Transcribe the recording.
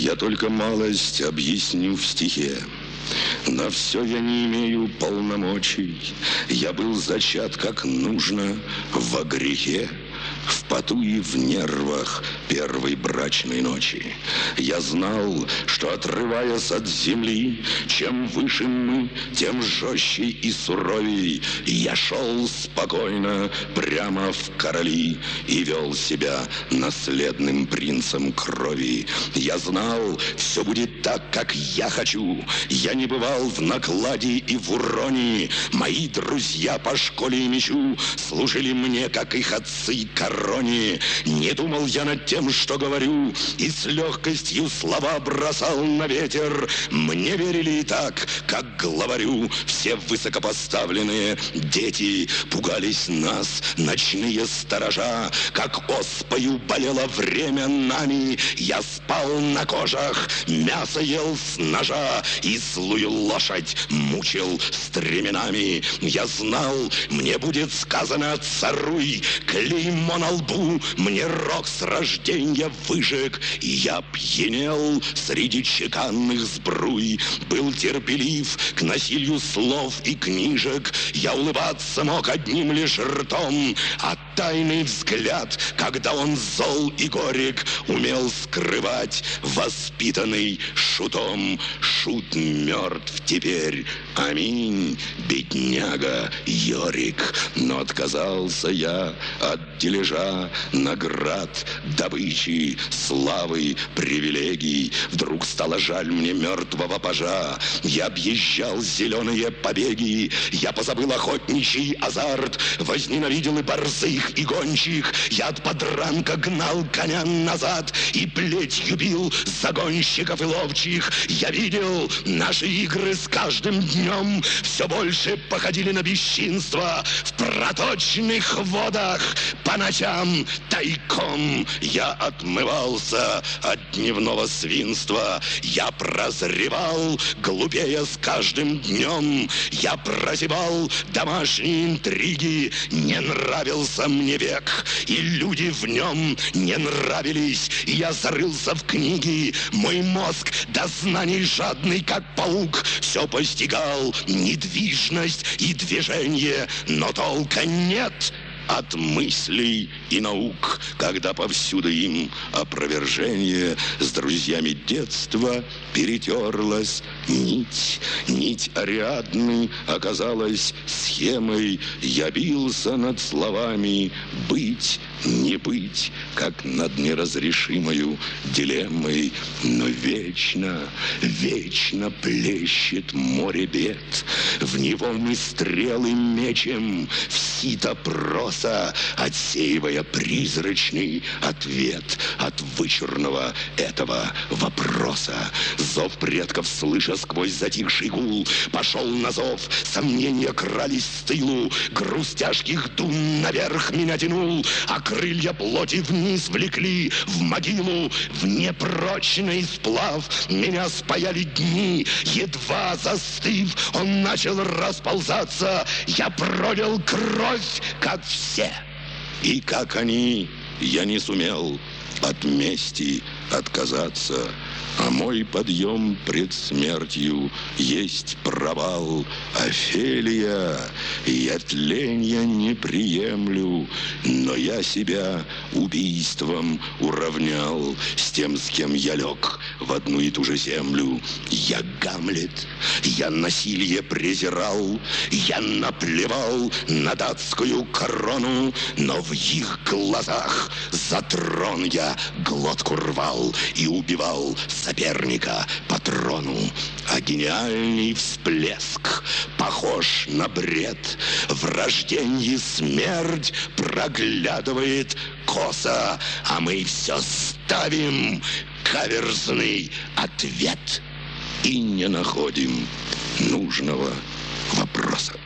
Я только малость объясню в стихе. На все я не имею полномочий. Я был зачат как нужно во грехе, в поту и в нервах первой брачной ночи. Я знал, что, отрываясь от земли, чем выше мы, тем жестче и суровей. Я шел спокойно прямо в короли и вел себя наследным принцем крови. Я знал, все будет так, как я хочу. Я не бывал в накладе и в уроне. Мои друзья по школе и мечу служили мне, как их отцы, короне. Не думал я над тем, что говорю, и с легкостью слова бросал на ветер. Мне верили и так, как главарю. Все высокопоставленные дети пугались нас, ночные сторожа. Как оспою болело время нами, я спал на кожах, мясо ел с ножа и злую лошадь мучил стременами. Я знал, мне будет сказано: царуй, клеймо на лбу мне рок с рождения выжег, и я пьянел среди чеканных сбруй. Был терпелив к насилию слов и книжек, я улыбаться мог одним лишь ртом, а тайный взгляд, когда он зол и горек, умел скрывать воспитанный шутом. Шут мертв теперь, аминь, бедняга Йорик. Но отказался я от дележа, наград, добычи, славы, привилегий. Вдруг стало жаль мне мертвого пажа. Я объезжал зеленые побеги, я позабыл охотничий азарт, возненавидел и борзых, и гончих. Я от подранка гнал коня назад и плетью бил загонщиков и ловчих. Я видел, наши игры с каждым днем все больше походили на бесчинство. В проточных водах по ночам тайком я отмывался от дневного свинства. Я прозревал, глупея с каждым днем. Я прозевал домашние интриги. Не нравился мне век, и люди в нем не нравились. Я зарылся в книги, мой мозг до знаний жадный, как паук, все постигал недвижность и движение, но толка нет от мыслей и наук, когда повсюду им опровержение. С друзьями детства перетерлась нить. Нить Ариадны оказалась схемой. Я бился над словами «быть, не быть», как над неразрешимою дилеммой. Но вечно, вечно плещет море бед. В него мы стрелы мечем, в сито проса, отсеивая призрачный ответ от вычурного этого вопроса. Зов предков, слыша сквозь затихший гул, пошел на зов, сомнения крались с тылу, груз тяжких дум наверх меня тянул, а крылья плоти вниз влекли в могилу. В непрочный сплав меня спаяли дни, едва застыв, он начал расползаться. Я пролил кровь, как все, и как они, я не сумел от мести отказаться. А мой подъем пред смертью есть провал. Офелия, я тленья не приемлю, но я себя убийством уравнял с тем, с кем я лег в одну и ту же землю. Я Гамлет, я насилие презирал, я наплевал на датскую корону, но в их глазах за трон я глотку рвал и убивал соперника по трону. А гениальный всплеск похож на бред. В рождении смерть проглядывает косо, а мы все ставим каверзный ответ и не находим нужного вопроса.